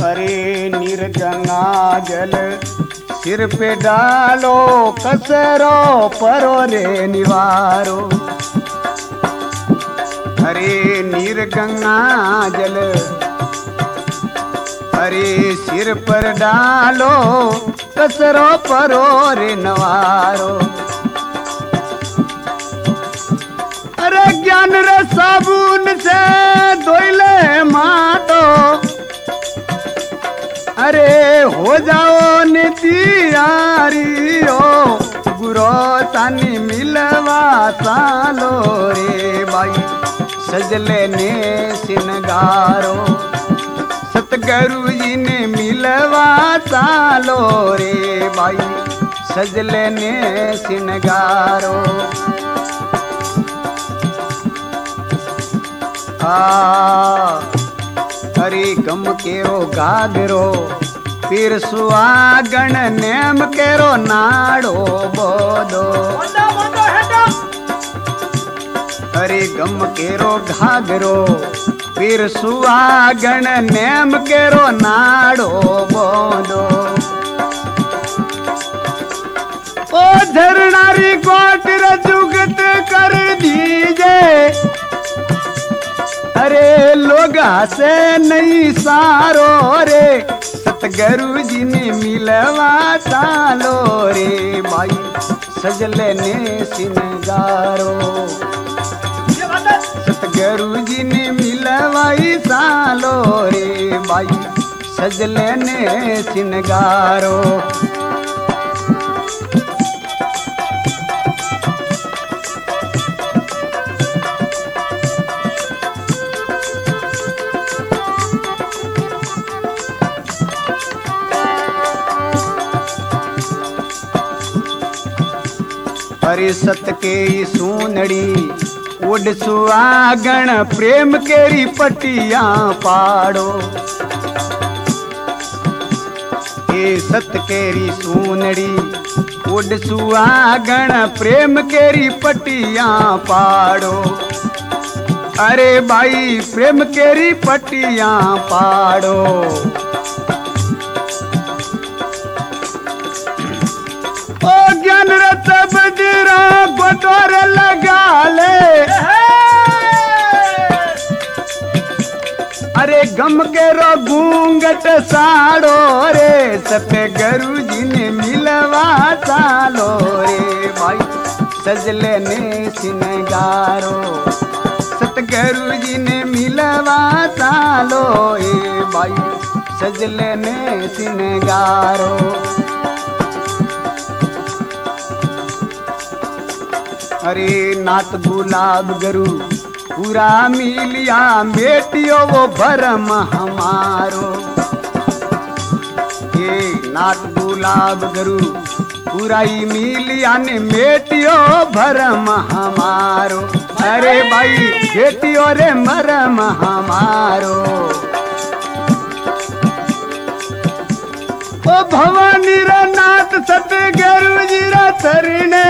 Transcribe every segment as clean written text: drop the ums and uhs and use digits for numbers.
अरे नीर गंगा जल सिर पे डालो कसरो परो रे निवारो। अरे नीर गंगा जल अरे सिर पर डालो कसरो परो रे नवारो। अरे ज्ञान रे साबुन से धोइले मातो अरे हो जाओ नितियारी ओ गुरो तानी मिलवा सालो रे भाई सजले ने सिनगारो। सतगुरु जी ने मिलवा सालो रे भाई सजले ने सिनगारो। हरि गम केरो गागरो पीर सुहागण नेम केरो नाड़ो बोदो। हरि गम केरो घागरो पीर सुहागण नेम केरो नाड़ो बोदो। ओ धरणारी कोट जुगत कर दीजे अरे लोग हसे नहीं सारो रे सतगुरु जी ने मिलवा सालो रे भाई सजले ने सिनगारो। सतगुरु जी ने मिलवाई सालो रे भाई सजले ने सिनगारो। अरे सत के सूनड़ी उड सुहागण प्रेम केरी पटिया पाड़ो। ए सत केरी सूनड़ी उड सुहागण प्रेम केरी पटिया पाड़ो। अरे भाई प्रेम केरी पटिया पाड़ो। ओ ज्ञान रत बजरा गोटोर लगा ले अरे गम के रो घूंघट साड़ो रे सतगुरु जी ने मिलवा सालो रे भाई सजले ने सिनगारो। सतगुरु जी ने मिलवा सालो रे भाई सजले ने सिनगारो। अरे नाथ गुलाब गरु पूरा मिलिया बेटियो वो भरम हमारो। ये नाथ गुलाब गरु पूरा ही मिलिया ने बेटियो भरम हमारो। अरे भाई बेटियो रे भरम हमारो। ओ भवानी रे नाथ सतगुरु जी रा चरणे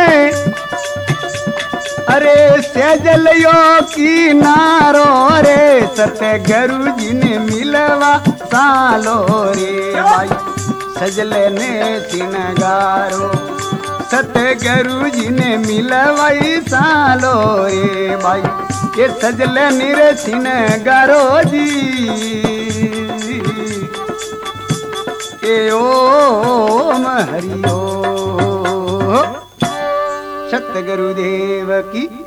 अरे सेजलियो की नारो रे सतगुरु जी ने मिलवा सालो रे भाई सजले ने सिनगारो। सतगुरु जी ने मिलवाई सालो रे भाई ये सजले निरे सिनगारो जी। ए ओम हरि ओम सतगुरुदेव की